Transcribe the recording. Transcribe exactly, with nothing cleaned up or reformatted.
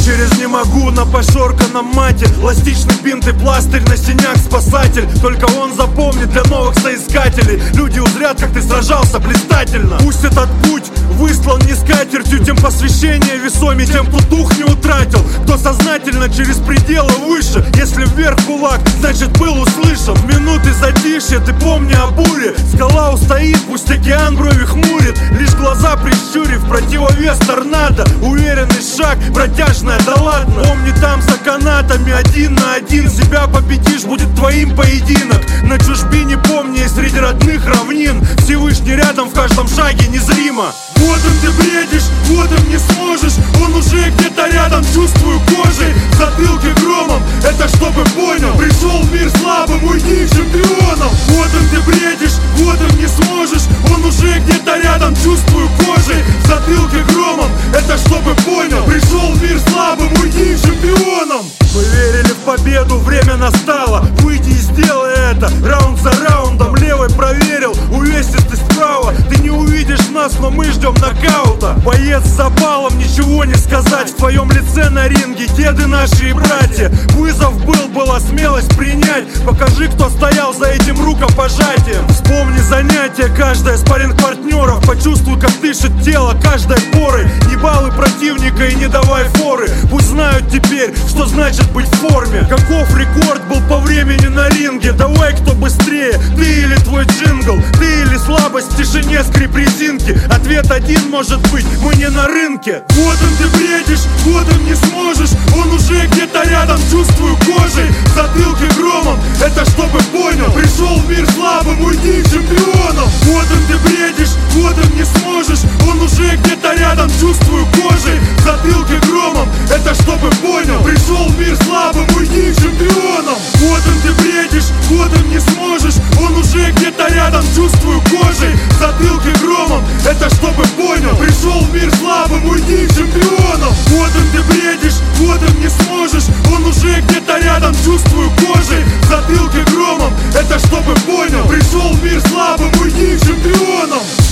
через не могу на пошорканном мате. Эластичный бинт и пластырь на синяк спасатель. Только он запомнит для новых соискателей. Люди узрят, как ты сражался блистательно. Пусть этот путь выслан не скатертью, тем посвящение весомее, тем, кто дух не утратил, кто сознательно через пределы выше. Если вверх кулак, значит был услышан. В минуты затишья ты помни о буре. Скала устоит, пусть океан брови хмурит, лишь глаза прищурив, противовес торнадо. Уверенный шаг, протяжная, да ладно. Помни, там за канатами один на один себя победишь, будет твоим поединок. На чужбине помни, и среди родных равнин Всевышний рядом в каждом шаге незримо. Вот он, ты бредишь, вот он, не сможешь. Он уже где-то рядом, чувствую кожей. В затылке громом, это чтобы понял. Пришел в мир слабым, уйди к чемпионам. Вот он, ты бредишь, вот он, не сможешь. Он уже где-то рядом, чувствую кожей. В затылке громом, это чтобы понял. Пришел в мир слабым, уйди к чемпионам. Мы верили в победу, время настало. Выйди и сделай это, раунд за раундом. Левой проверил, увесистость справа. Ты не увидишь нас, но мы ждем нокаута. Боец с запалом, ничего не сказать. В твоем лице на ринге деды наши и братья. Вызов был, была смелость принять. Покажи, кто стоял за этим рукопожатием. Вспомни занятие каждое спарринг-партнеров. Почувствуй, как дышит тело каждой порой. Не балуй противника и не давай форы. Пусть знают теперь, что значит быть в форме. Каков рекорд был по времени на ринге? Давай, кто быстрее, ты или твой джингл? Ты или слабость в тишине, скрип резинки? Ответ один может быть, мы не на рынке. Вот он, ты бредишь, вот он, не сможешь. Он уже где-то рядом, чувствую кожей. В затылке громом, это чтобы понял. Пришел в мир слабым, уйди к чемпионам. Вот он, ты бредишь, вот он, не сможешь. Он уже где-то рядом, чувствую кожей. В затылке громом, это чтобы понял. Пришел в мир слабым, уйди к чемпионам. Вот он, ты бредишь, вот он, не сможешь. Он уже где-то рядом, чувствую кожей. В затылке громом, это чтобы понял. Пришел в мир слабым, уйди к чемпионам. Вот он, ты бредишь, вот он, не сможешь. Он уже где-то рядом, чувствую кожей. В затылке громом, это чтобы понял. Пришел в мир слабым, уйди к чемпионам.